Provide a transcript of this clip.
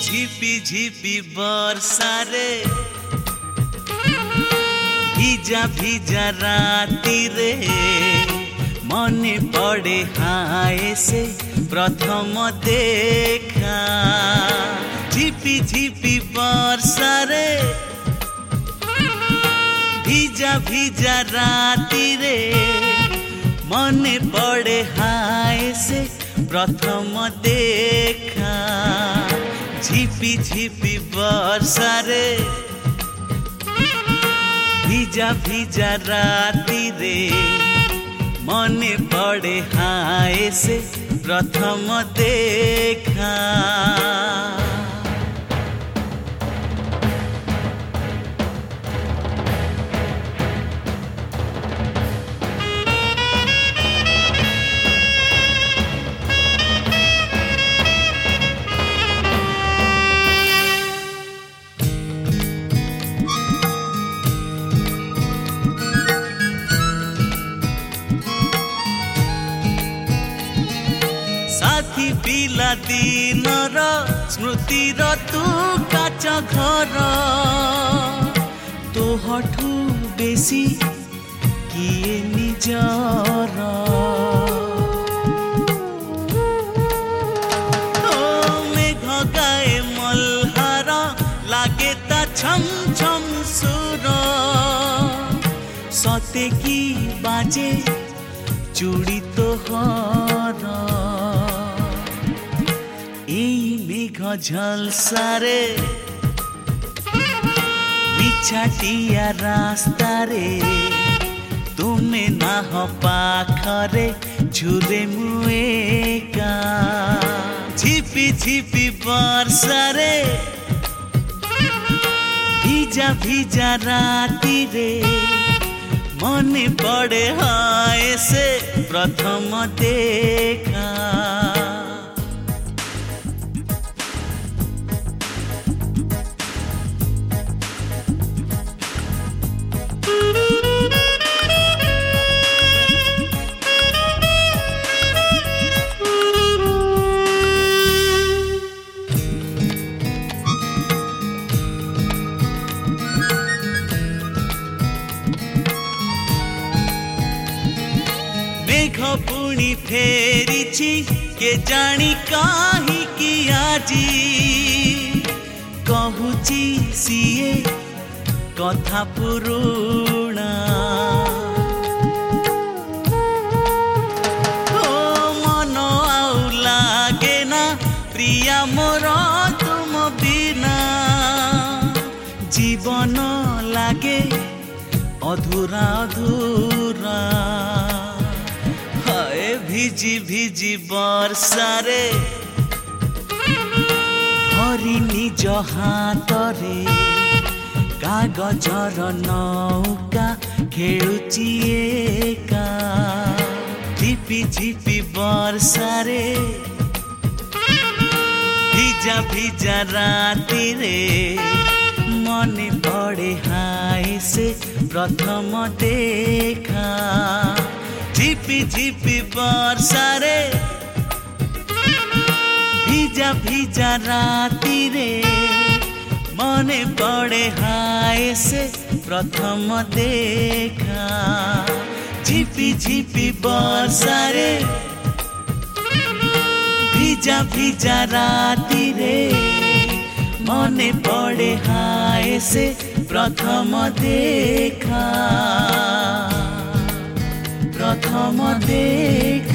झिपी झिपी बर्षारे ভিজা ভিজা রাতিরে মনে পড়ে হায় সে প্রথম দেখা ঝিপি ঝিপি বর্ষারে ভিজা ভিজা রাতিরে মনে পড়ে হায় সে প্রথম দেখা ঝিপি ঝিপি বর্ষারে ভিজা ভিজা রাতিরে মনে পড়ে হায় সে প্রথম দেখা साथी पिला दिनर स्मृतिर तू काच घर तोहठू बेसी किए निजर मेघ गाए मल्हार लागे ता छम छम सुर सते की बाजे चूड़ी तोहर मेघ झलसारे बिछाटिया रास्तारे तुमे ना हो पाखरे झुरे मुएका झिपी झिपी बर्षारे ভিজা ভিজা রাতিরে মনে পড়ে হায় সে প্রথম দেখা मेघ पुणी फेरिछि के जानी काहीकि आजी कहूची सिए कथा पुरुणा ओ मन आउ लागे ना प्रिया मोर तुम बिना जीवन लागे अधूरा अधूरा ভিজি ভিজি বর্ষারে ধরি নিজ হাতরে কাগজর নৌকা খেলুচি একা ঝিপি ঝিপি বর্ষারে ভিজা ভিজা রাতিরে মনে পড়ে হায় সে প্রথম দেখা झिपी झिपी बर्षारे ভিজা ভিজা রাতিরে মনে পড়ে হায় সে প্রথম দেখা ঝিপি ঝিপি বর্ষারে ভিজা ভিজা রাতিরে মনে পড়ে হায় সে প্রথম দেখা প্রথম দেখা।